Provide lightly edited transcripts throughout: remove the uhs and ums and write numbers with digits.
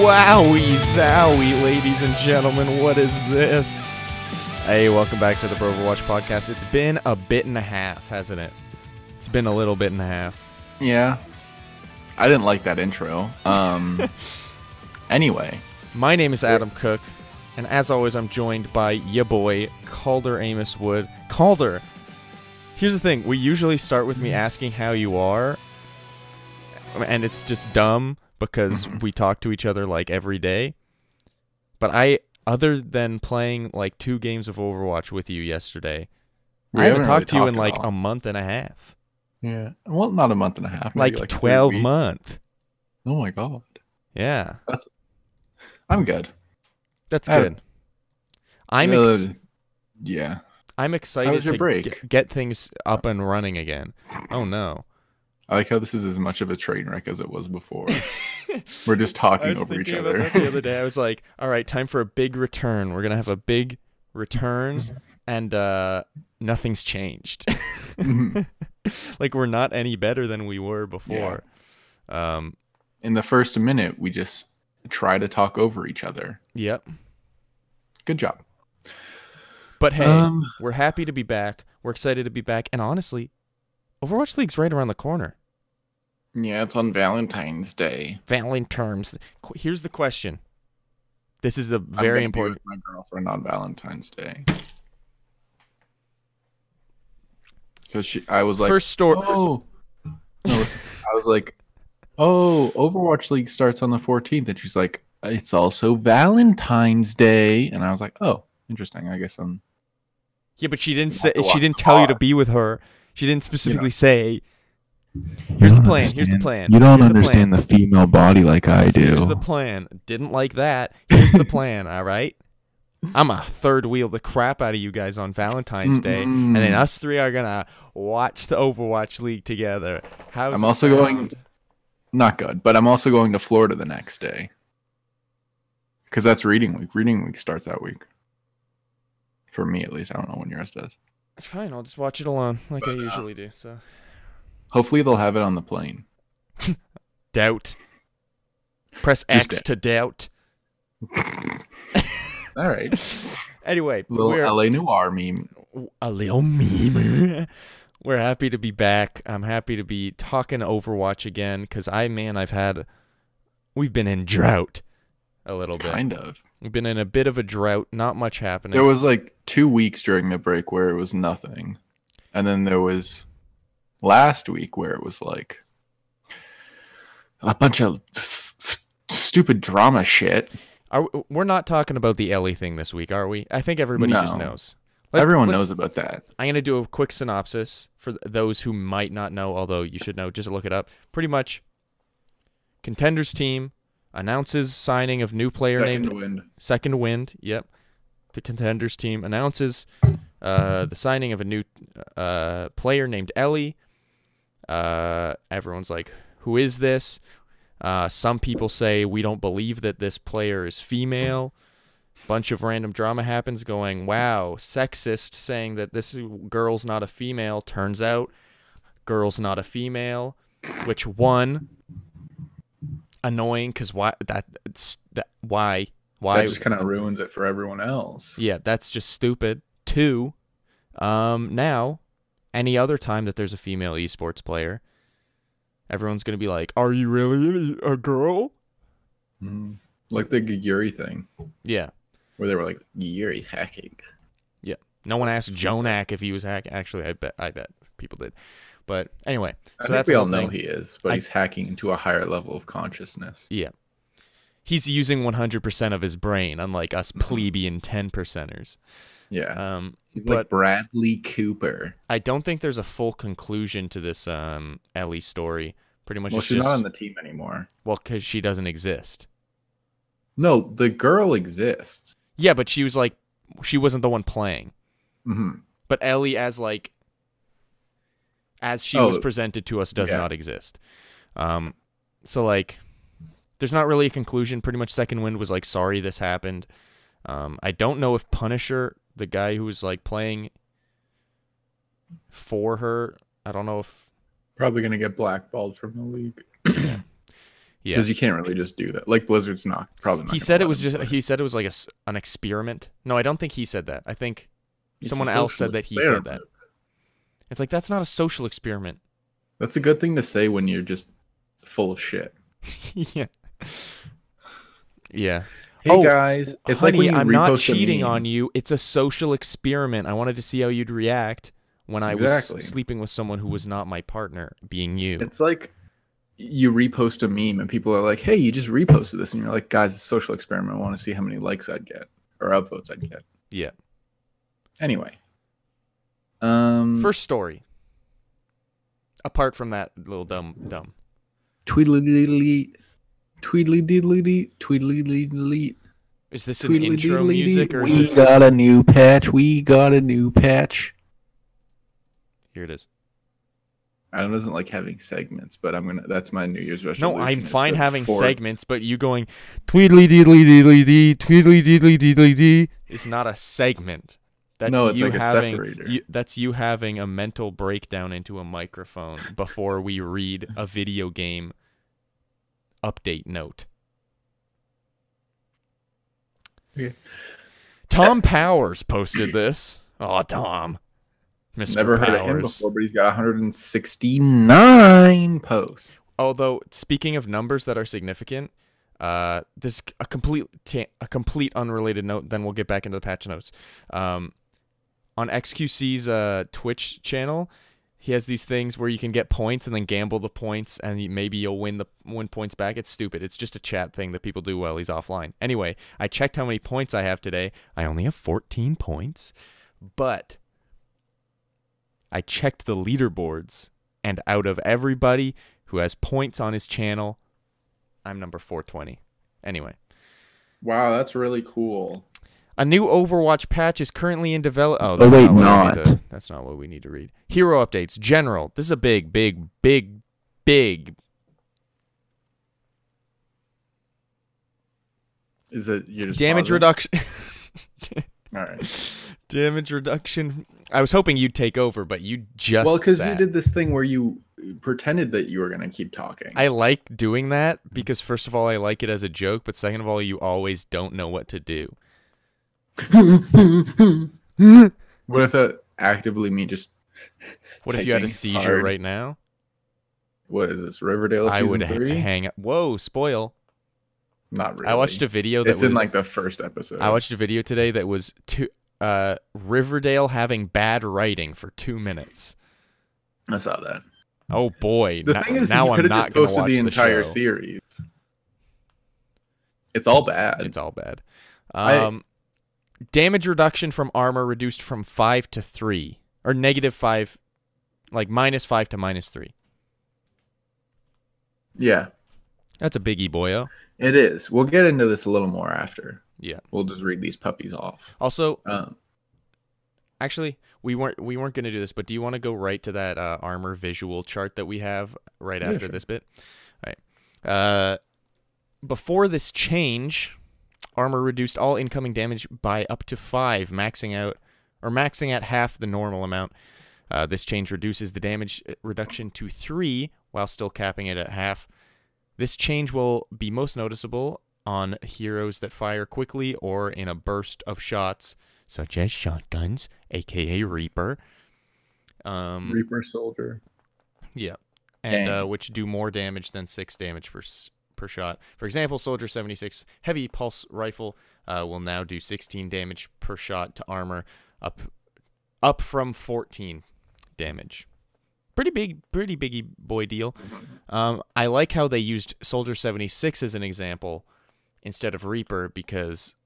Wowie zowie, ladies and gentlemen, what is this? Hey, welcome back to the Overwatch podcast. It's been a bit and a half, hasn't it? It's been a little bit and a half. Yeah. I didn't like that intro. Anyway. My name is Adam Cook, and as always, I'm joined by ya boy, Calder Amos Wood. Calder, here's the thing. We usually start with me asking how you are, and it's just dumb because we talk to each other like every day. But other than playing like 2 games of Overwatch with you yesterday, I haven't talked to you in like a month and a half. Yeah. Well, not a month and a half. Maybe like 12 months. Oh my god. Yeah. I'm good. That's good. Yeah. I'm excited to get things up and running again. Oh no. I like how this is as much of a train wreck as it was before. We're just talking over each other. About that the other day, I was like, all right, time for a big return. We're going to have a big return, and nothing's changed. Like, we're not any better than we were before. Yeah. In the first minute, we just try to talk over each other. Yep. Good job. But hey, we're happy to be back. We're excited to be back. And honestly, Overwatch League's right around the corner. Yeah, it's on Valentine's Day. Valentine's. Here's the question. This is the very important. Be with my girlfriend on Valentine's Day. Because I was like, first story. Oh, no, listen, I was like, oh, Overwatch League starts on the 14th, and she's like, it's also Valentine's Day, and I was like, oh, interesting. I guess I'm. Yeah, but she didn't say. She didn't tell you to be with her. She didn't specifically say. Here's the plan. Here's the plan. You don't understand the female body like I do. Here's the plan. Didn't like that. Here's the plan. All right. I'm a third wheel the crap out of you guys on Valentine's Day, and then us 3 are gonna watch the Overwatch League together. I'm also going. Not good, but I'm also going to Florida the next day. Because that's reading week. Reading week starts that week. For me, at least. I don't know when yours does. It's fine. I'll just watch it alone, like I usually do. So. Hopefully they'll have it on the plane. Doubt. Press X to doubt. All right. Anyway, little LA Noire meme. A little meme. We're happy to be back. I'm happy to be talking Overwatch again because we've been in drought a little bit. Kind of. We've been in a bit of a drought. Not much happening. There was like 2 weeks during the break where it was nothing, and then there was last week where it was like a bunch of stupid drama shit. We're not talking about the Ellie thing this week, are we? I think everybody just knows. Everyone knows about that. I'm going to do a quick synopsis for those who might not know, although you should know, just look it up. Pretty much, Contenders team announces signing of new player named Second Wind. Yep. The Contenders team announces the signing of a new player named Ellie. Everyone's like, who is this? Some people say we don't believe that this player is female. Bunch of random drama happens going, wow, sexist, saying that this girl's not a female. Turns out girl's not a female, which one, annoying because why that just kind of ruins it for everyone else. Yeah, that's just stupid. 2, now any other time that there's a female esports player, everyone's gonna be like, are you really a girl? Like the Yuri thing. Yeah. Where they were like, Yuri's hacking. Yeah. No one asked Jonak if he was hacking. Actually, I bet people did. But anyway, so that's we all know he is, but he's hacking into a higher level of consciousness. Yeah. He's using 100% of his brain, unlike us plebeian 10%ers. Yeah. He's like Bradley Cooper. I don't think there's a full conclusion to this Ellie story. Pretty much. Well, she's not on the team anymore. Well, because she doesn't exist. No, the girl exists. Yeah, but she wasn't the one playing. But Ellie, as she was presented to us, does not exist. So like, there's not really a conclusion. Pretty much, Second Wind was like, sorry this happened. I don't know if Punisher, the guy who was like playing for her, I don't know if probably gonna get blackballed from the league. Yeah. Because you can't really just do that. Like Blizzard's not probably not. He gonna said it let was him just. play. He said it was like an experiment. No, I don't think he said that. I think It's someone a else social said that he said that. experiment. It's like that's not a social experiment. That's a good thing to say when you're just full of shit. Yeah. Yeah. Hey Oh, guys, it's Honey, like when you I'm not repost a cheating meme. on you. It's a social experiment. I wanted to see how you'd react when I Exactly. was sleeping with someone who was not my partner, being you. It's like you repost a meme and people are like, "Hey, you just reposted this," and you're like, "Guys, it's a social experiment. I want to see how many likes I'd get or upvotes I'd get." Yeah. Anyway, First story. Apart from that little dumb. tweedly diddly tweedly. Is this an intro music or is We this? got a new patch. We got a new patch. Here it is. Adam doesn't like having segments, but I'm gonna. That's my New Year's No, resolution. I'm is fine to having for- segments, but you going tweedly deedly deedly dee tweedly deedly deedly dee is not a segment. That's No, it's you like a having. separator. That's you having a mental breakdown into a microphone before we read a video game update note. Okay. Tom Powers posted this. Oh, Tom. Mr. Never Powers. heard of him before, but he's got 169 posts. Although, speaking of numbers that are significant, this a complete unrelated note. Then we'll get back into the patch notes. On XQC's Twitch channel, he has these things where you can get points and then gamble the points, and maybe you'll win points back. It's stupid. It's just a chat thing that people do while he's offline. Anyway, I checked how many points I have today. I only have 14 points, but I checked the leaderboards, and out of everybody who has points on his channel, I'm number 420. Anyway. Wow, that's really cool. A new Overwatch patch is currently in development. Oh, Oh, wait, that's not what we need to read. Hero updates. General. This is a big. Is it you're just Damage pausing? reduction. All right. Damage reduction. I was hoping you'd take over, but you just Well, because you sat. did this thing where you pretended that you were gonna keep talking. I like doing that because, first of all, I like it as a joke, but second of all, you always don't know what to do. What if that actively me just? What if you had a typing seizure hard? right now? What is this? Riverdale I season would 3? hang up. Whoa, spoil. Not really. I watched a video that It's was in like the first episode. I watched a video today that was Riverdale having bad writing for 2 minutes. I saw that. Oh boy! The thing is, now you I'm could have not just going to posted watch the entire show. series. It's all bad. It's all bad. I- Damage reduction from armor reduced from 5 to 3, or -5, like -5 to -3. Yeah, That's a biggie, boyo. it is. We'll get into this a little more after. Yeah. We'll just read these puppies off. Also, Um, actually, we weren't going to do this, but do you want to go right to that armor visual chart that we have right Yeah, after sure. this bit? All right. Before this change, armor reduced all incoming damage by up to 5, maxing at half the normal amount. This change reduces the damage reduction to 3 while still capping it at half. This change will be most noticeable on heroes that fire quickly or in a burst of shots, such as shotguns, aka Reaper. Reaper Soldier. Yeah, and Dang. which do more damage than 6 damage per shot. For example, Soldier 76 heavy pulse rifle will now do 16 damage per shot to armor, up from 14 damage. Pretty biggie boy deal. I like how they used Soldier 76 as an example instead of Reaper because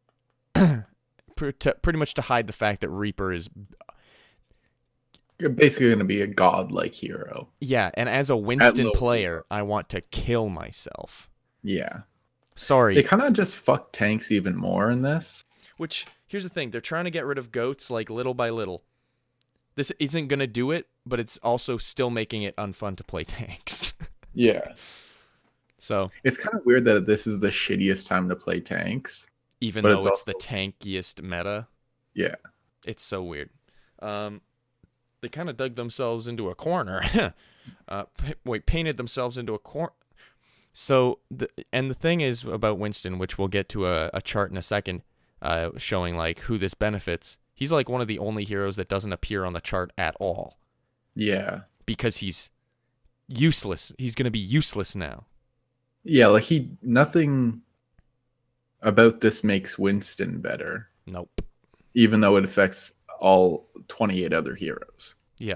pretty much to hide the fact that Reaper is You're basically going to be a godlike hero. yeah, and as a Winston low player, I want to kill myself. Yeah. Sorry. They kind of just fuck tanks even more in this. Which, here's the thing, they're trying to get rid of goats like little by little. This isn't going to do it, but it's also still making it unfun to play tanks. Yeah. So, It's kind of weird that this is the shittiest time to play tanks. even But though it's it's the also- tankiest meta, Yeah. it's so weird. They kind of dug themselves into a corner. Painted themselves into a corner. So the thing is about Winston, which we'll get to a chart in a second, showing like who this benefits. He's like one of the only heroes that doesn't appear on the chart at all Yeah. because he's useless. He's gonna be useless now. Yeah, like nothing about this makes Winston better, Nope. even though it affects all 28 other heroes. Yeah.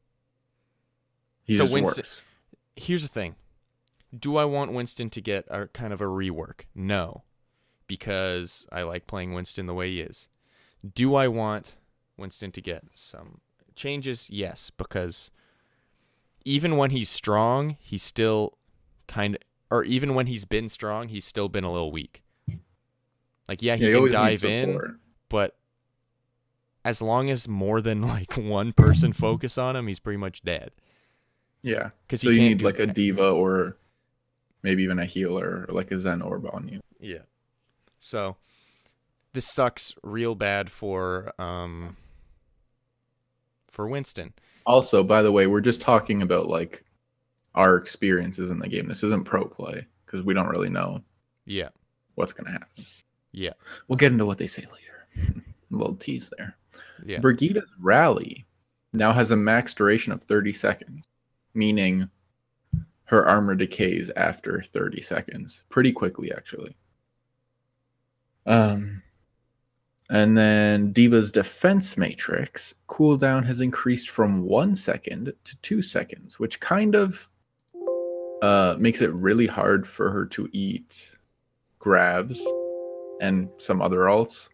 He's So just Winston, worse. here's the thing. Do I want Winston to get a kind of a rework? No, because I like playing Winston the way he is. Do I want Winston to get some changes? Yes, because even when he's strong, he's still or even when he's been strong, he's still been a little weak. Like, yeah, he can always dive needs in, support. but as long as more than like one person focus on him, he's pretty much dead. Yeah. Because So he you can't need do like a diva or maybe even a healer or like a Zen orb on you. Yeah. So this sucks real bad for Winston. Also, by the way, we're just talking about like our experiences in the game. This isn't pro play because we don't really know Yeah. what's going to happen. Yeah. We'll get into what they say later. A little tease there. Yeah. Brigida's rally now has a max duration of 30 seconds, meaning her armor decays after 30 seconds. Pretty quickly, actually. And then Diva's defense matrix cooldown has increased from 1 second to 2 seconds, which kind of makes it really hard for her to eat grabs and some other alts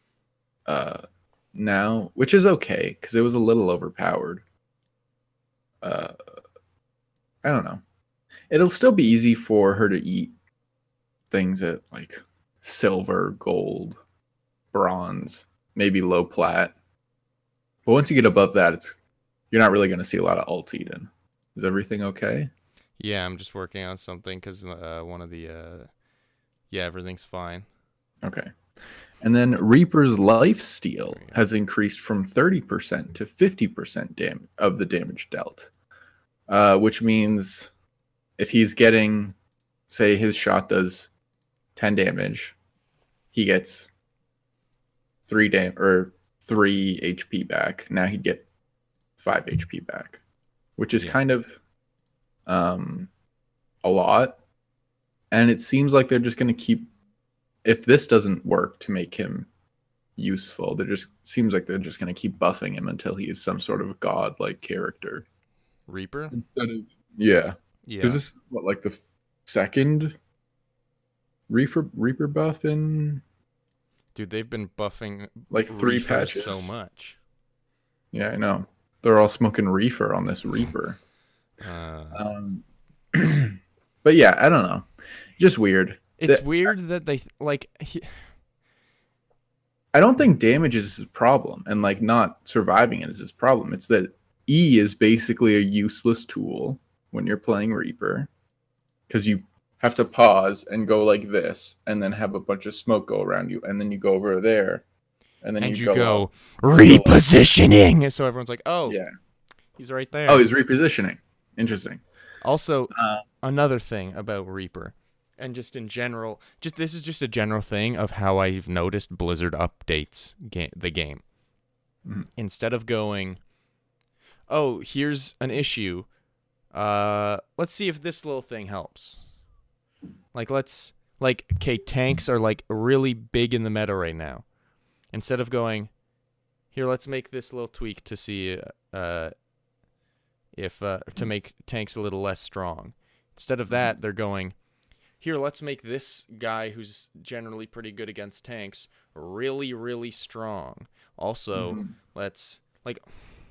now, which is okay because it was a little overpowered. I don't know. It'll still be easy for her to eat things at like silver, gold, bronze, maybe low plat. But once you get above that, you're not really going to see a lot of ult eaten. Is everything okay? Yeah, I'm just working on something because one of the yeah, everything's fine. Okay. And then Reaper's lifesteal has increased from 30% to 50% of the damage dealt, which means if he's getting, say, his shot does 10 damage, he gets 3 HP back. Now he'd get 5 HP back, which is kind of a lot. And it seems like they're just going to keep, if this doesn't work to make him useful, seems like they're just going to keep buffing him until he is some sort of god-like character. Reaper? Yeah. Yeah. Is this like the second Reaper buff in? Dude, they've been buffing like 3 Reaper patches so much. Yeah, I know. They're all smoking reefer on this Reaper. But yeah, I don't know. Just weird. It's weird that they like. I don't think damage is his problem, and like not surviving it is his problem. It's that E is basically a useless tool when you're playing Reaper, because you have to pause and go like this, and then have a bunch of smoke go around you, and then you go over there, and then you go repositioning. So everyone's like, "Oh, yeah, he's right there." Oh, he's repositioning. Interesting. Also, another thing about Reaper, and just in general, this is just a general thing of how I've noticed Blizzard updates the game. Mm-hmm. Instead of going, "Oh, here's an issue. Let's see if this little thing helps." Okay, tanks are like really big in the meta right now. Instead of going, "Here, let's make this little tweak to see if to make tanks a little less strong." Instead of that, they're going, "Here, let's make this guy who's generally pretty good against tanks really, really strong. Also, let's like."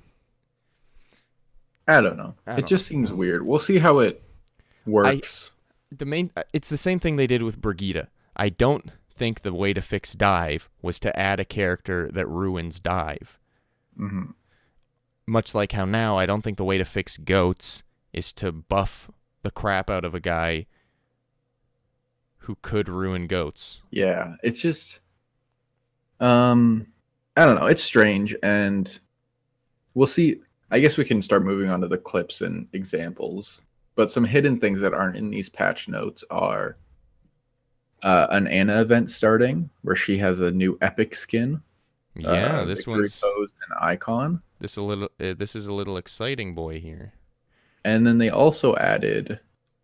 I don't know. It just seems weird. We'll see how it works. It's the same thing they did with Brigida. I don't think the way to fix dive was to add a character that ruins dive. Mm-hmm. Much like how now I don't think the way to fix goats is to buff the crap out of a guy who could ruin goats. Yeah, it's just I don't know, it's strange, and we'll see. I guess we can start moving on to the clips and examples, But some hidden things that aren't in these patch notes are an Anna event starting where she has a new epic skin. Yeah, this Victory one's pose and icon. this a little. This is a little exciting, boy. Here. And then they also added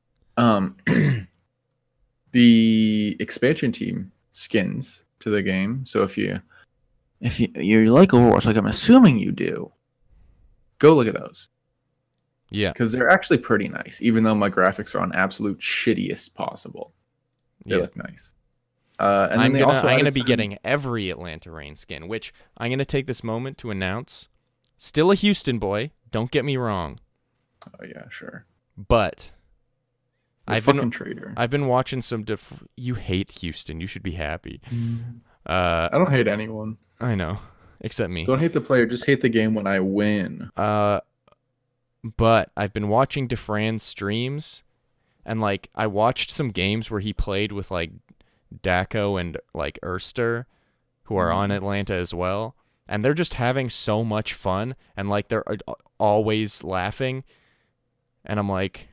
the expansion team skins to the game. So if you like Overwatch, like I'm assuming you do, go look at those. Yeah. Because they're actually pretty nice, even though my graphics are on absolute shittiest possible. They look nice. And I'm then gonna be getting every Atlanta Reign skin, which I'm gonna take this moment to announce. Still a Houston boy. Don't get me wrong. Oh yeah, sure. But I've been watching some. You hate Houston. You should be happy. I don't hate anyone. I know, except me. Don't hate the player. Just hate the game when I win. But I've been watching DeFran's streams, and like I watched some games where he played with like Daco and like Erster, who are on Atlanta as well, and they're just having so much fun, and like they're always laughing, and I'm like,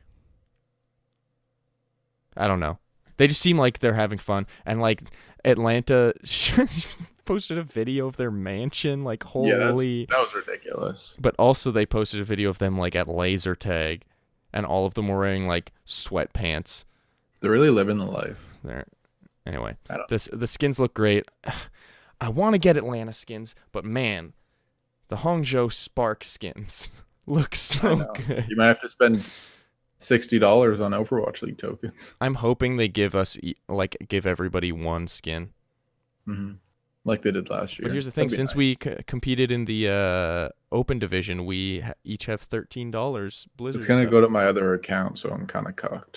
I don't know. They just seem like they're having fun, and like Atlanta posted a video of their mansion, like holy. That was ridiculous. But also they posted a video of them like at laser tag, and all of them were wearing like sweatpants. They're really living the life. There. Anyway, the skins look great. I want to get Atlanta skins, but man, the Hangzhou Spark skins look so good. You might have to spend $60 on Overwatch League tokens. I'm hoping they give us give everybody one skin. Mm-hmm. Like they did last year. But here's the thing: since we competed in the Open Division, we each have $13 Blizzard. It's gonna go to my other account, so I'm kind of cocked.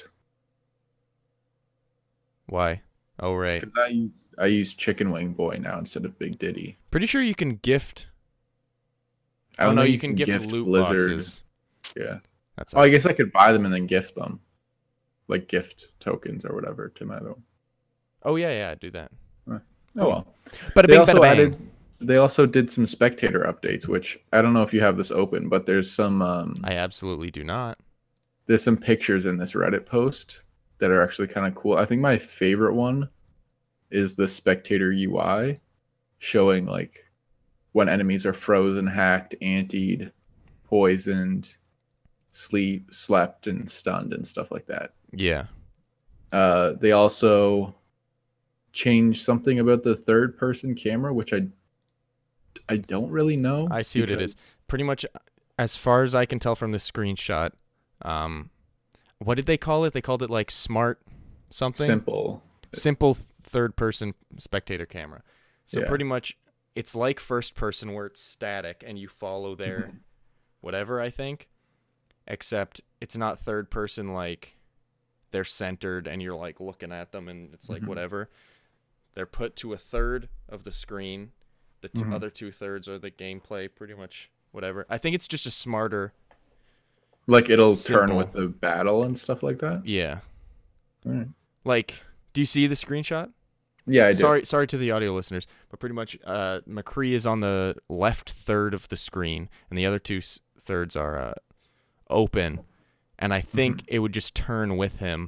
Why? Oh right. Because I use Chicken Wing Boy now instead of Big Diddy. Pretty sure you can gift. I don't know. You can gift loot boxes. Yeah. That's I guess I could buy them and then gift them, like gift tokens or whatever to my own. Oh yeah, do that. Oh well. But they also did some spectator updates, which I don't know if you have this open, but there's some. I absolutely do not. There's some pictures in this Reddit post that are actually kind of cool. I think my favorite one is the spectator UI, showing like when enemies are frozen, hacked, antied, poisoned, slept, and stunned, and stuff like that. Yeah. They also changed something about the third-person camera, which I don't really know. I see what it is. Pretty much, as far as I can tell from this screenshot, what did they call it? They called it like smart something. Simple third-person spectator camera. So pretty much, it's like first person where it's static and you follow their whatever, I think. Except it's not third person like they're centered and you're like looking at them and it's like whatever. They're put to a third of the screen. The other 2/3 are the gameplay, pretty much whatever. I think it's just a smarter. Like it'll turn with the battle and stuff like that? Yeah. All right. Like, do you see the screenshot? Yeah, I do. Sorry to the audio listeners, but pretty much McCree is on the left third of the screen and the other 2/3 are open, and I think it would just turn with him.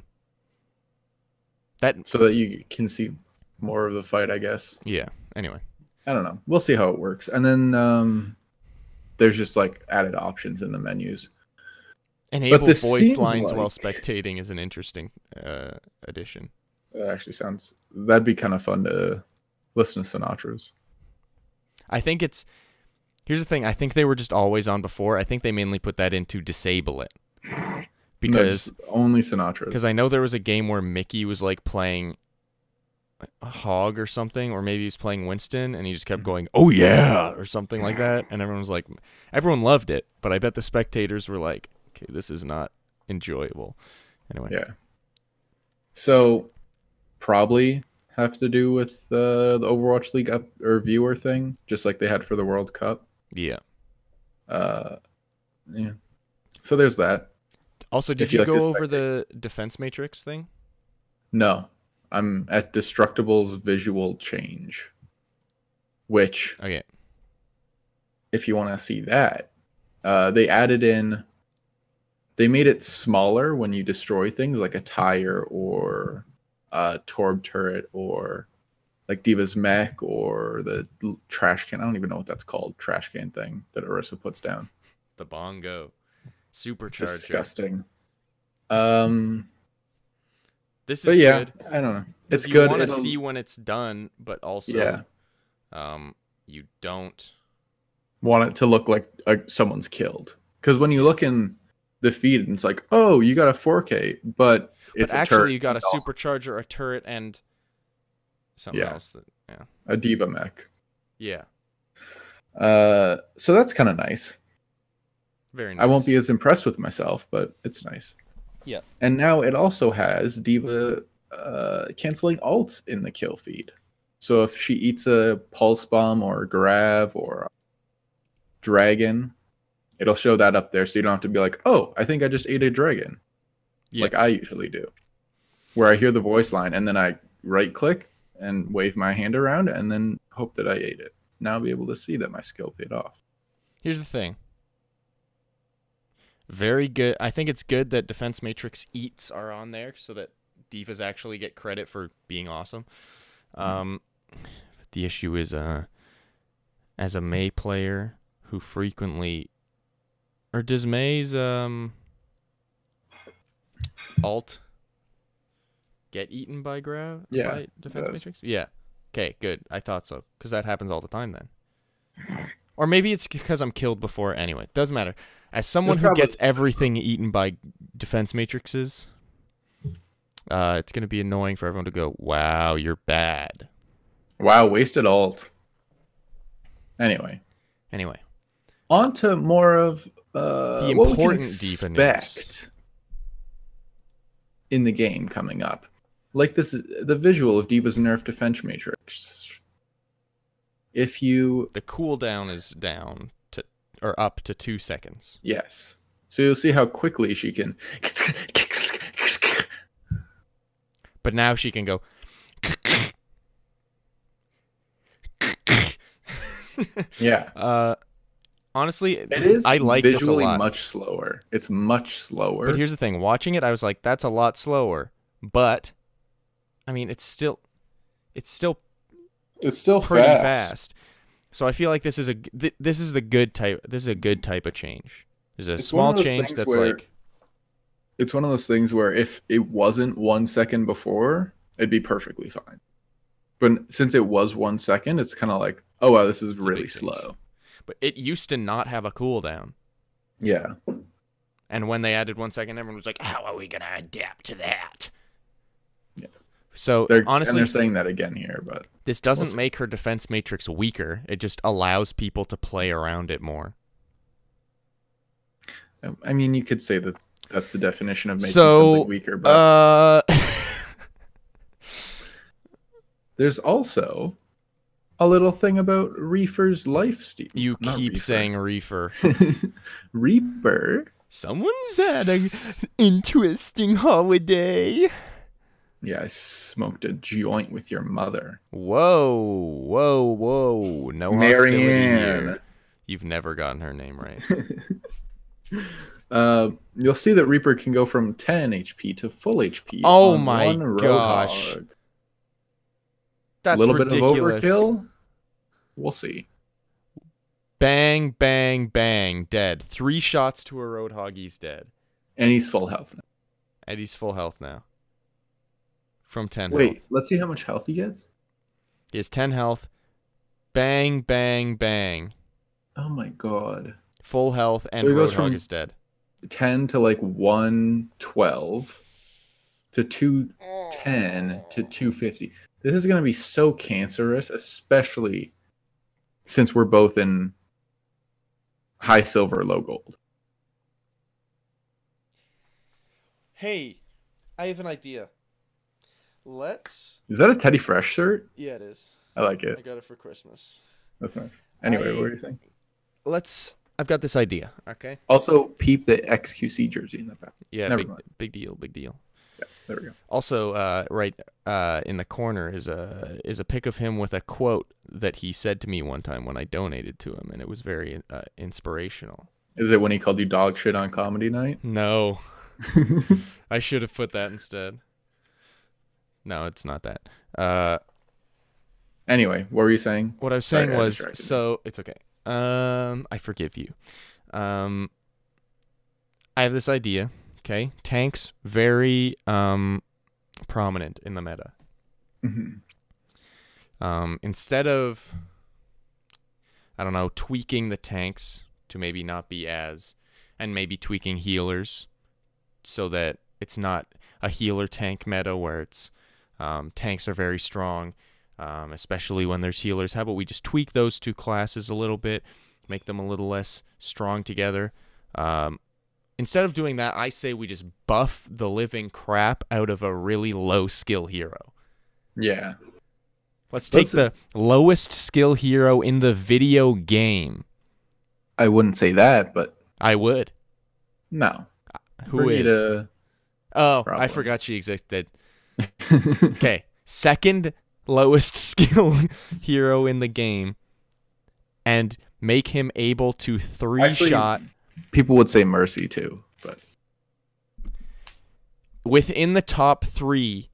So that you can see more of the fight, I guess. Yeah. Anyway, I don't know. We'll see how it works. And then there's just like added options in the menus. Enable voice lines while spectating is an interesting addition. That actually that'd be kind of fun to listen to Sinatra's. I think here's the thing. I think they were just always on before. I think they mainly put that in to disable it. Because only Sinatra. Because I know there was a game where Mickey was like playing a Hog or something, or maybe he was playing Winston, and he just kept going, "Oh yeah," or something like that, and everyone loved it, but I bet the spectators were like, "Okay, this is not enjoyable." Anyway. Yeah. So probably have to do with the Overwatch League viewer thing, just like they had for the World Cup. Yeah. Yeah. So there's that. Also, did you go over the defense matrix thing? No. I'm at Destructible's visual change, which, if you want to see that, they added in they made it smaller when you destroy things like a tire or a Torb turret or like Diva's mech or the trash can. I don't even know what that's called. Trash can thing that Orisa puts down. The bongo. Supercharger. Disgusting. This But is yeah, good. I don't know. It's You good. want to It'll- see when it's done, but also Yeah. you don't. Want it to look like someone's killed. Because when you look in the feed, and it's like, oh, you got a 4K, but it's But a actually, turret you got a and also supercharger, a turret, and something Yeah. else. Yeah. a Diva mech. Yeah. So that's kind of nice. Very nice. I won't be as impressed with myself, but it's nice. Yeah. And now it also has Diva canceling ults in the kill feed. So if she eats a pulse bomb or a grab or a dragon, it'll show that up there, so you don't have to be like, oh, I think I just ate a dragon, Yeah. like I usually do, where I hear the voice line and then I right click and wave my hand around and then hope that I ate it. Now I'll be able to see that my skill paid off. Here's the thing. Very good. I think it's good that Defense Matrix eats are on there so that divas actually get credit for being awesome. The issue is, as a Mei player who frequently, or does Mei's alt get eaten by Yeah, by Defense it does. Matrix? Yeah. Okay, good. I thought so, because that happens all the time then. Or maybe it's because I'm killed before. Anyway, doesn't matter. As someone There's who probably- gets everything eaten by Defense Matrixes, it's going to be annoying for everyone to go, wow, you're bad. Wow, wasted ult. Anyway, on to more of The what we can important Diva news. expect in the game coming up. Like this, the visual of Diva's nerf defense matrix. If you The cooldown is down to, or up to 2 seconds. yes, so you'll see how quickly she can. But now she can go. Yeah, Honestly, it is. I like this a visually lot. much slower. It's much slower. But here's the thing: watching it, I was like, "That's a lot slower." But, I mean, it's still it's still pretty fast. So I feel like this is this is the good type. This is a good type of change. There's a It's small one of those change things that's where- like, It's one of those things where if it wasn't 1 second before, it'd be perfectly fine. But since it was 1 second, it's kind of like, oh wow, this is It's a really big change. slow. but it used to not have a cooldown. Yeah. And when they added 1 second, everyone was like, "How are we gonna adapt to that?" Yeah. So And honestly, they're saying that again here, but this doesn't see. make her defense matrix weaker. It just allows people to play around it more. I mean, you could say that that's the definition of making So, something weaker. But Uh, there's also a little thing about Reaper's life, Steve. you Not keep Reaper. saying reefer. Reaper. Someone's had an interesting holiday. Yeah, I smoked a joint with your mother. Whoa, whoa, whoa! No hostility Marianne. here. You've never gotten her name right. You'll see that Reaper can go from 10 HP to full HP. Oh on my one gosh. Roadhog. That's A little ridiculous. bit of overkill. We'll see. Bang, bang, bang, dead. 3 shots to a Roadhog, he's dead. And he's full health now. And he's full health now. From 10 Wait, health. let's see how much health he gets. He has 10 health. Bang, bang, bang. Oh my god. Full health, and he goes Roadhog from- is dead. 10 to like 112 to 210 to 250. This is going to be so cancerous, especially since we're both in high silver, low gold. Hey, I have an idea. Let's... Is that a Teddy Fresh shirt? Yeah, it is. I like it. got it for Christmas. That's nice. Anyway, what were you saying? I've got this idea, okay? Also, peep the XQC jersey in the back. Yeah, Never mind. big deal, big deal. Yeah, there we go. Also, right in the corner is a pic of him with a quote that he said to me one time when I donated to him, and it was very inspirational. Is it when he called you dog shit on comedy night? No. I should have put that instead. No, it's not that. Anyway, what were you saying? What I was Sorry, saying I was, distracted you. so it's okay. I forgive you. I have this idea. Okay, tanks very prominent in the meta. Mhm. Instead of, I don't know, tweaking the tanks to maybe not be as, and maybe tweaking healers so that it's not a healer tank meta where it's tanks are very strong, especially when there's healers. How about we just tweak those two classes a little bit, make them a little less strong together? Instead of doing that, I say we just buff the living crap out of a really low skill hero. Yeah. Let's take the lowest skill hero in the video game. I wouldn't say that, but I would. no. Who is? Oh, I Probably. forgot she existed. Okay. Second lowest skill hero in the game. And make him able to three-shot. People would say Mercy too, but Within the top 3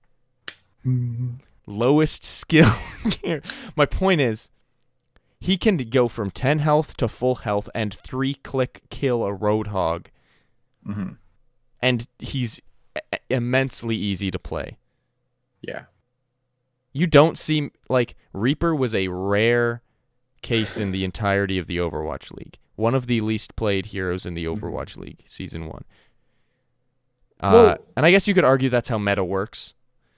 lowest skill. My point is, he can go from 10 health to full health and 3-click kill a Roadhog. Mhm. And he's immensely easy to play. Yeah. You don't see, like, Reaper was a rare case in the entirety of the Overwatch League. One of the least played heroes in the Overwatch League, Season 1. Well, and I guess you could argue that's how meta works.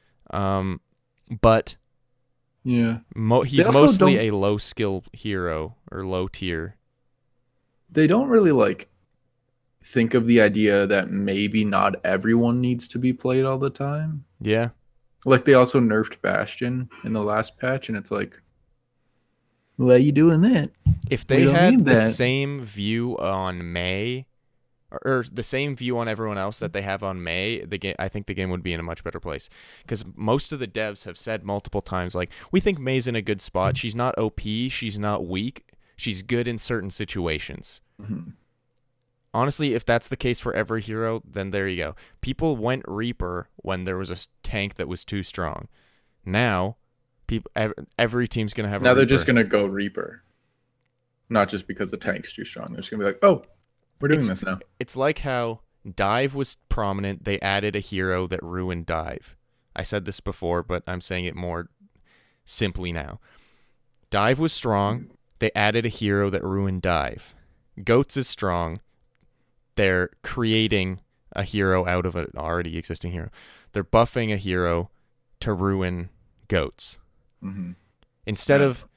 But yeah. he's mostly a low-skill hero, or low-tier. They don't really, like, think of the idea that maybe not everyone needs to be played all the time. Yeah. Like, they also nerfed Bastion in the last patch, and it's like, why are you doing that? If We they don't had need the that. same view on May, or the same view on everyone else that they have on May, I think the game would be in a much better place. Because most of the devs have said multiple times, like, we think May's in a good spot. She's not OP. She's not weak. She's good in certain situations. Mhm. Honestly, if that's the case for every hero, then there you go. People went Reaper when there was a tank that was too strong. Now, every team's going to have a Now Reaper. they're just going to go Reaper. Not just because the tank's too strong. They're just going to be like, oh, we're doing this now. It's like how Dive was prominent. They added a hero that ruined Dive. I said this before, but I'm saying it more simply now. Dive was strong. They added a hero that ruined Dive. Goats is strong. They're creating a hero out of an already existing hero. They're buffing a hero to ruin Goats. Mm-hmm. Instead of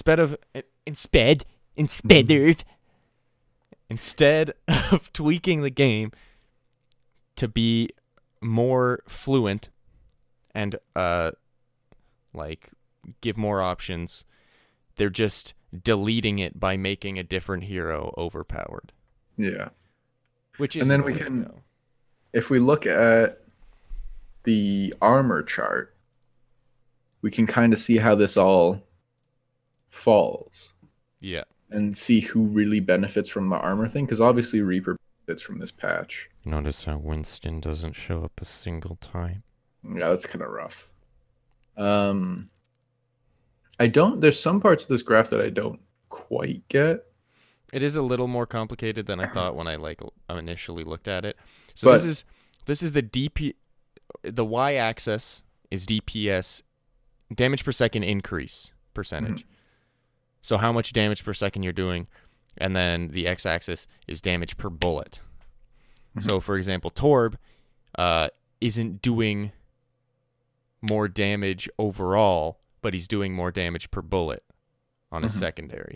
tweaking the game to be more fluent and like give more options, they're just deleting it by making a different hero overpowered. Yeah. Which is, and then we can, if we look at the armor chart, we can kind of see how this all falls. Yeah. And see who really benefits from the armor thing, because obviously Reaper benefits from this patch. Notice how Winston doesn't show up a single time. Yeah, that's kind of rough. There's some parts of this graph that I don't quite get. It is a little more complicated than I thought when I initially looked at it. So this is the DP. The y-axis is DPS, damage per second increase percentage. Mm-hmm. So how much damage per second you're doing, and then the x-axis is damage per bullet. Mm-hmm. So for example, Torb isn't doing more damage overall, but he's doing more damage per bullet on his secondary.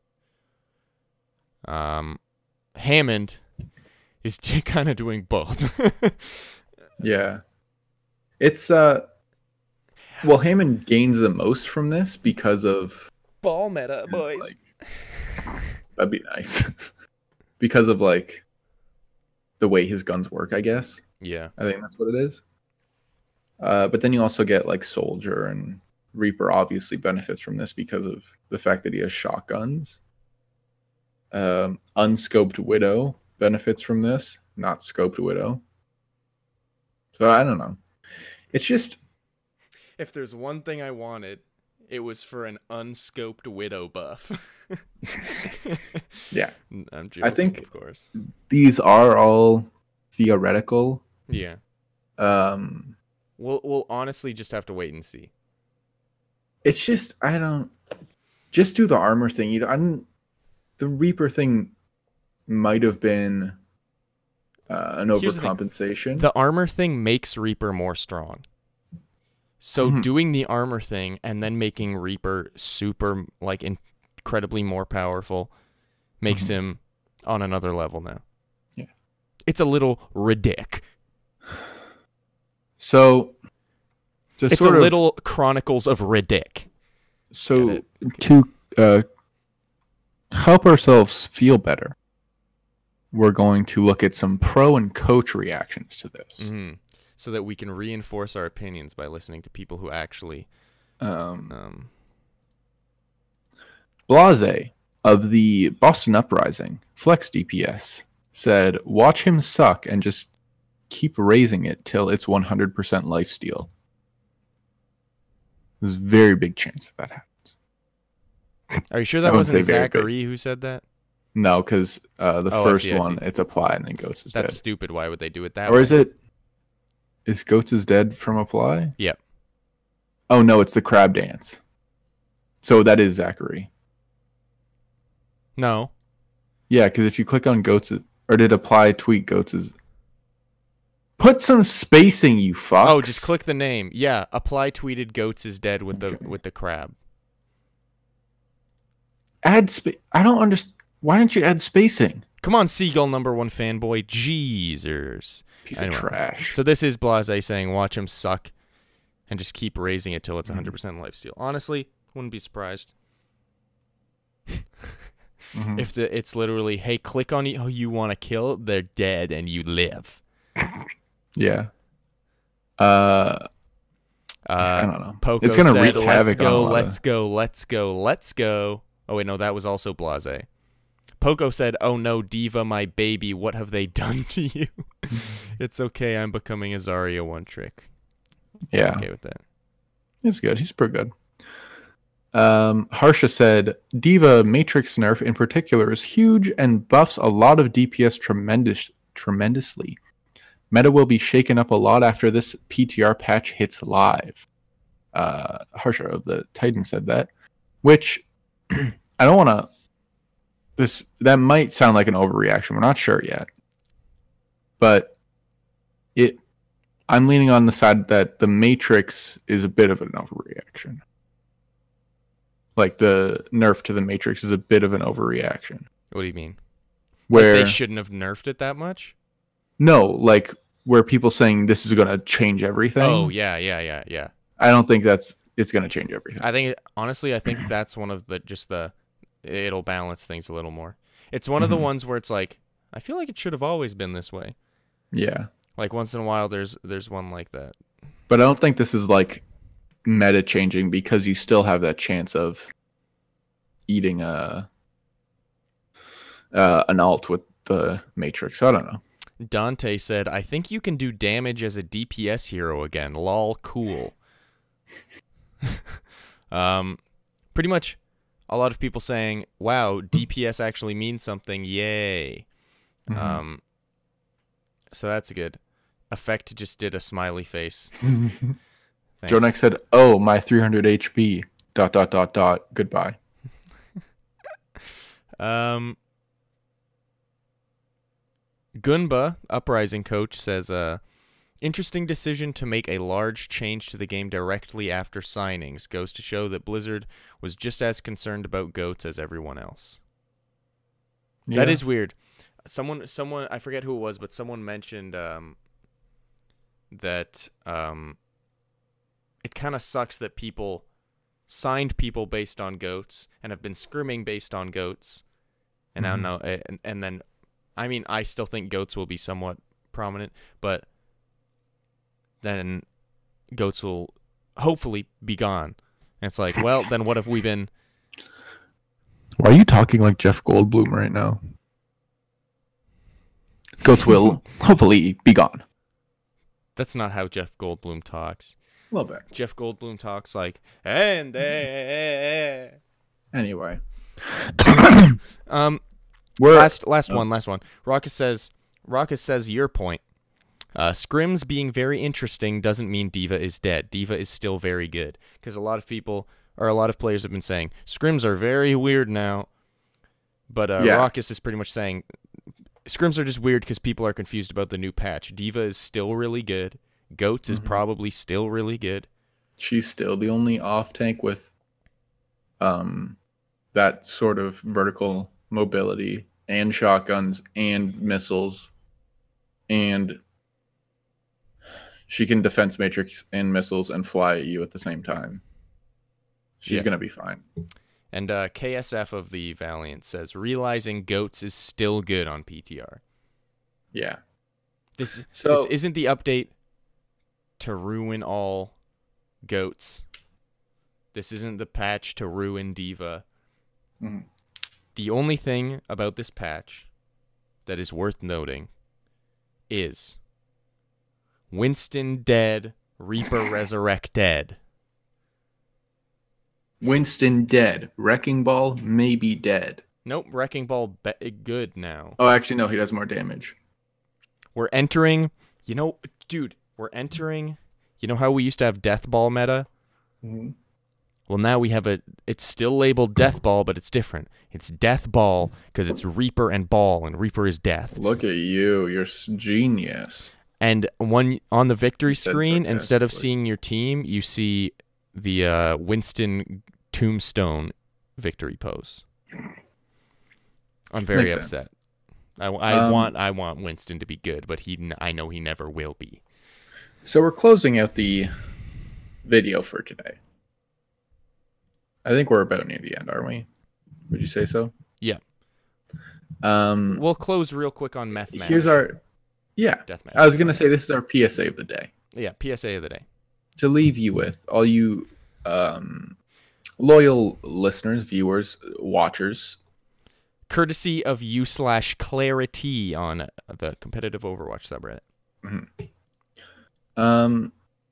Hammond is kind of doing both. Yeah. It's Hammond gains the most from this because of ball meta, boys. That'd be nice. Because of like the way his guns work, I guess. Yeah. I think that's what it is. But then you also get like Soldier, and Reaper obviously benefits from this because of the fact that he has shotguns. Unscoped Widow benefits from this, not Scoped Widow. So I don't know. It's just If there's one thing I wanted, it was for an unscoped widow buff. yeah. I'm joking, I think of course. These are all theoretical. Yeah. We'll honestly just have to wait and see. It's just just do the armor thing. The Reaper thing might have been an overcompensation. The armor thing makes Reaper more strong. So doing the armor thing and then making Reaper super, like, incredibly more powerful makes him on another level now. Yeah. It's a little ridiculous. So, it's a little Chronicles of Riddick. So, to help ourselves feel better, we're going to look at some pro and coach reactions to this. So that we can reinforce our opinions by listening to people who actually... Blase of the Boston Uprising, Flex DPS, said, watch him suck and just keep raising it till it's 100% lifesteal. There's a very big chance that happens. Are you sure that wasn't Zachary who said that? No, because the first one, it's apply and then Goats is dead. That's stupid. Why would they do it that way? Or is Goats is dead from apply? Yep. Oh, no, it's the crab dance. So that is Zachary. No. Yeah, because if you click on Goats, or did apply tweet Goats is... Put some spacing, you fucks. Oh, just click the name. Yeah, apply tweeted Goats is dead with the crab. Add I don't understand. Why don't you add spacing? Come on, Seagull #1 fanboy. Jeezers. Piece of trash. So this is Blase saying, watch him suck and just keep raising it till it's 100% lifesteal. Honestly, wouldn't be surprised. If it's literally, hey, click on who you want to kill, they're dead and you live. Yeah. I don't know. Poco it's gonna said, wreak havoc on let's go. Oh wait, no, that was also Blase. Poco said, oh no, Diva, my baby, what have they done to you? It's okay, I'm becoming a Zarya one trick. Yeah. Okay with that. He's good. He's pretty good. Harsha said, Diva Matrix nerf in particular is huge and buffs a lot of DPS tremendously. Meta will be shaken up a lot after this PTR patch hits live. Harsha of the Titan said that, which I don't want to... That might sound like an overreaction. We're not sure yet. But I'm leaning on the side that the Matrix is a bit of an overreaction. Like the nerf to the Matrix is a bit of an overreaction. What do you mean? Where like they shouldn't have nerfed it that much? No, like where people saying this is going to change everything. Oh, yeah. I don't think it's going to change everything. I think that's one of it'll balance things a little more. It's one of the ones where it's like, I feel like it should have always been this way. Yeah. Like once in a while there's one like that. But I don't think this is like meta changing because you still have that chance of eating an alt with the Matrix. So I don't know. Dante said, I think you can do damage as a DPS hero again. Lol, cool. Pretty much a lot of people saying, wow, DPS actually means something. Yay. So that's good. Effect just did a smiley face. Jonak said, oh, my 300 HP. ... Goodbye. Gunba, Uprising coach, says, interesting decision to make a large change to the game directly after signings. Goes to show that Blizzard was just as concerned about goats as everyone else. Yeah. That is weird. Someone, I forget who it was, but someone mentioned that it kind of sucks that people signed people based on goats and have been scrimming based on goats, and now no, and then, I mean, I still think goats will be somewhat prominent, but then goats will hopefully be gone. And it's like, well, then what have we been Why are you talking like Jeff Goldblum right now? Goats will hopefully be gone. That's not how Jeff Goldblum talks. A little bit. Jeff Goldblum talks like, and Anyway. last one. Raucus says your point. Scrims being very interesting doesn't mean D.Va is dead. D.Va is still very good. Because a lot of players have been saying, Scrims are very weird now. But Raucus is pretty much saying, Scrims are just weird because people are confused about the new patch. D.Va is still really good. Goats is probably still really good. She's still the only off-tank with that sort of vertical mobility and shotguns and missiles, and she can defense matrix and missiles and fly at you at the same time. She's going to be fine. And KSF of the Valiant says, realizing Goats is still good on PTR. Yeah. This isn't the update to ruin all Goats. This isn't the patch to ruin D.Va. Mm-hmm. The only thing about this patch that is worth noting is Winston dead, Reaper resurrected. Winston dead. Wrecking Ball may be dead. Nope, Wrecking Ball good now. Oh, actually, no, he does more damage. We're entering, we're entering, how we used to have Death Ball meta? Mm-hmm. Well, now we have it's still labeled Death Ball, but it's different. It's Death Ball because it's Reaper and Ball, and Reaper is death. Look at you. You're genius. And on the victory screen, instead of seeing your team, you see the Winston Tombstone victory pose. I'm very upset. I want Winston to be good, but I know he never will be. So we're closing out the video for today. I think we're about near the end, aren't we? Would you say so? Yeah. We'll close real quick on Meth Man. Here's our deathmatch. I was gonna say this is our PSA of the day. Yeah, PSA of the day. To leave you with, all you loyal listeners, viewers, watchers, courtesy of you/Clarity on the competitive Overwatch subreddit. Mm-hmm.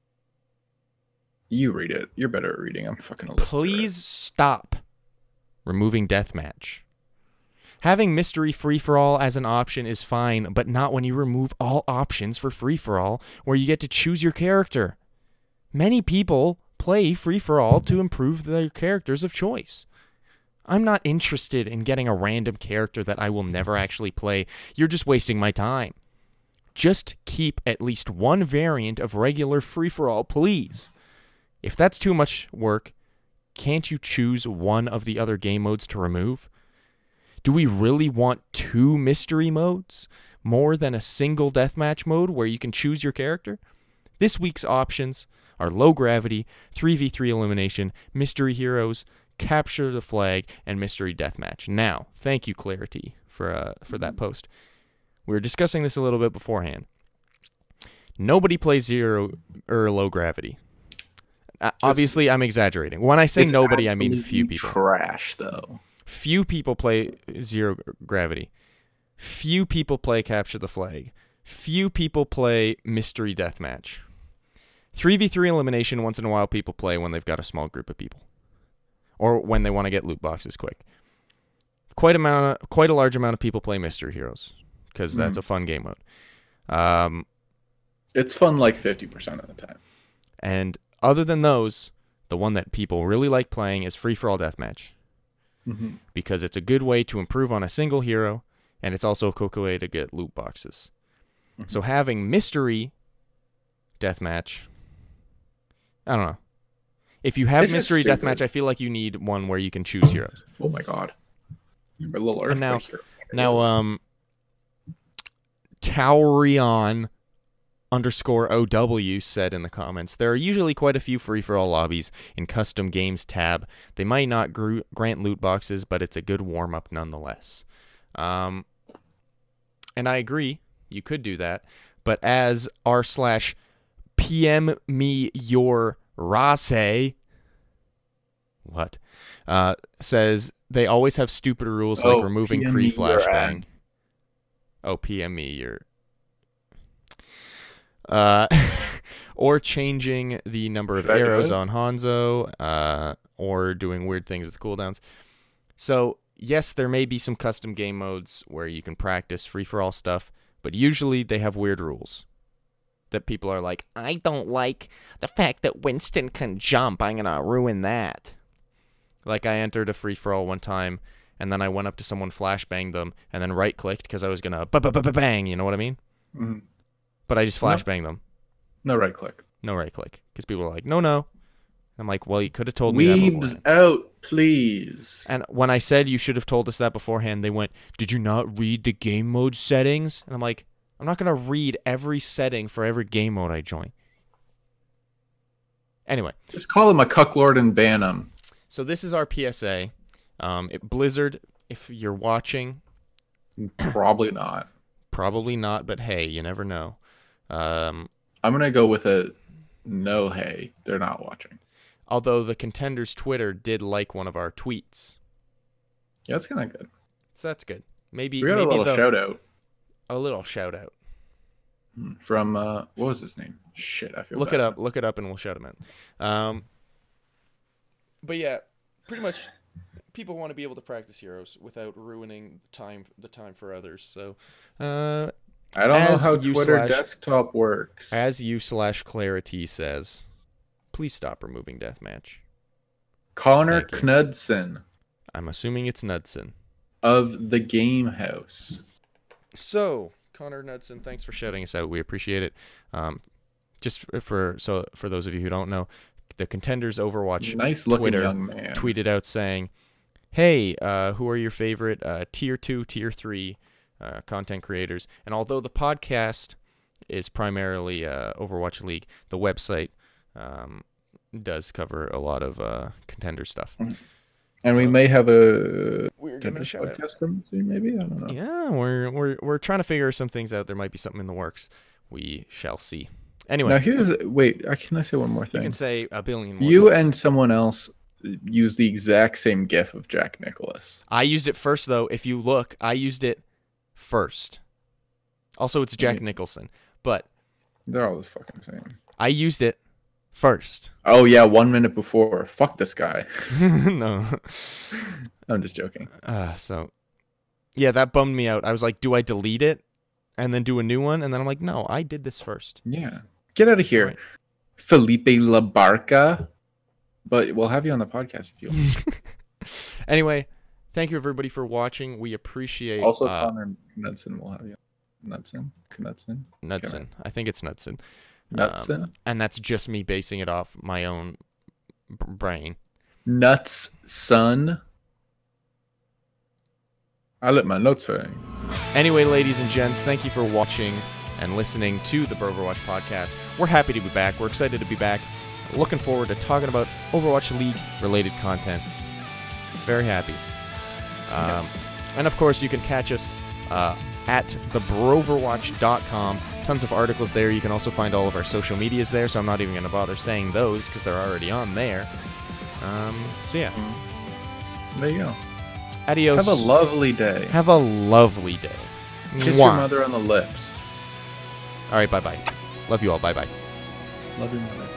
You read it. You're better at reading. I'm fucking. Please stop removing deathmatch. Having mystery free-for-all as an option is fine, but not when you remove all options for free-for-all, where you get to choose your character. Many people play free-for-all to improve their characters of choice. I'm not interested in getting a random character that I will never actually play. You're just wasting my time. Just keep at least one variant of regular free-for-all, please. If that's too much work, can't you choose one of the other game modes to remove? Do we really want 2 mystery modes more than a single deathmatch mode where you can choose your character? This week's options are low gravity, 3v3 elimination, mystery heroes, capture the flag, and mystery deathmatch. Now, thank you, Clarity, for that post. We were discussing this a little bit beforehand. Nobody plays zero or low gravity. Obviously, I'm exaggerating. When I say nobody, I mean few people. Trash, though. Few people play zero gravity. Few people play capture the flag. Few people play mystery deathmatch. 3v3 elimination once in a while people play when they've got a small group of people. Or when they want to get loot boxes quick. Quite a large amount of people play mystery heroes. Because that's a fun game mode. It's fun like 50% of the time. And other than those, the one that people really like playing is free-for-all deathmatch. Mm-hmm. Because it's a good way to improve on a single hero, and it's also a quick way to get loot boxes. Mm-hmm. So having mystery deathmatch, I don't know. If you have mystery deathmatch, I feel like you need one where you can choose heroes. Oh my god. You're a little earthquake here. Now, Taurion _OW said in the comments, there are usually quite a few free-for-all lobbies in custom games tab. They might not grant loot boxes, but it's a good warm-up nonetheless. And I agree, you could do that, but as r/PM me your Rase, what? says they always have stupid rules like removing PM me your pre-flashbang. ad. Oh, PM me your... or changing the number of Should I do arrows it? on Hanzo, or doing weird things with cooldowns. So, yes, there may be some custom game modes where you can practice free-for-all stuff, but usually they have weird rules that people are like, I don't like the fact that Winston can jump. I'm going to ruin that. Like, I entered a free-for-all one time, and then I went up to someone, flashbanged them, and then right-clicked because I was going to bang, you know what I mean? Mhm. But I just flashbanged them. No right click. No right-click. Because people are like, no. I'm like, well, you could have told me that Weebs beforehand. out, please. And when I said you should have told us that beforehand, they went, did you not read the game mode settings? And I'm like, I'm not going to read every setting for every game mode I join. Anyway. Just call him a cucklord and ban him. So this is our PSA. Blizzard, if you're watching, Probably not. probably not, but hey, you never know. I'm going to go with a no, hey, they're not watching. Although the Contenders Twitter did like one of our tweets. Yeah, that's kind of good. So that's good. Maybe We got a little shout out A little shout out. from, what was his name? Shit, I feel Look bad. it up, and we'll shout him out. But yeah, pretty much, people want to be able to practice heroes without ruining the time for others. So, I don't know as how you Twitter slash- desktop works. as you/Clarity says, please stop removing deathmatch. Connor Thank you. Knudsen I'm assuming it's Knudsen. of the Game House. So, Connor Knudsen, thanks for shouting us out. We appreciate it. Just for those of you who don't know, the Contenders Overwatch Nice looking Twitter young man. tweeted out saying, hey, who are your favorite tier 2, tier 3 content creators? And although the podcast is primarily Overwatch League, the website does cover a lot of Contender stuff. And we So- may have a We're giving a shout out. podcast soon, maybe? I don't know. Yeah, we're trying to figure some things out. There might be something in the works. We shall see. Anyway, Now can I say one more you thing? can say a billion more You things. and someone else use the exact same GIF of Jack Nicholas. I used it first, though. If you look, I used it first. Also, it's Jack Yeah. Nicholson, but They're all the fucking same. I used it first. Oh yeah, 1 minute before. Fuck this guy. No. I'm just joking. So, yeah, that bummed me out. I was like, do I delete it and then do a new one? And then I'm like, no, I did this first. Yeah. Get out of here, Right. Felipe Labarca. But we'll have you on the podcast if you want. Anyway, thank you everybody for watching. We appreciate Also, Connor Knudsen will have you. Knudsen? Knudsen. I think it's Knudsen. Knudsen? And that's just me basing it off my own brain. Nuts, son. I let my nuts hang. Anyway, ladies and gents, thank you for watching and listening to the Overwatch podcast. We're happy to be back. We're excited to be back. Looking forward to talking about Overwatch League related content. Very happy. And of course, you can catch us at thebroverwatch.com. Tons of articles there. You can also find all of our social medias there, so I'm not even going to bother saying those because they're already on there. So yeah, There you go. adios. Have a lovely day. Have a lovely day. Kiss Mwah. your mother on the lips. All right, bye-bye. Love you all. Bye-bye. Love your mother.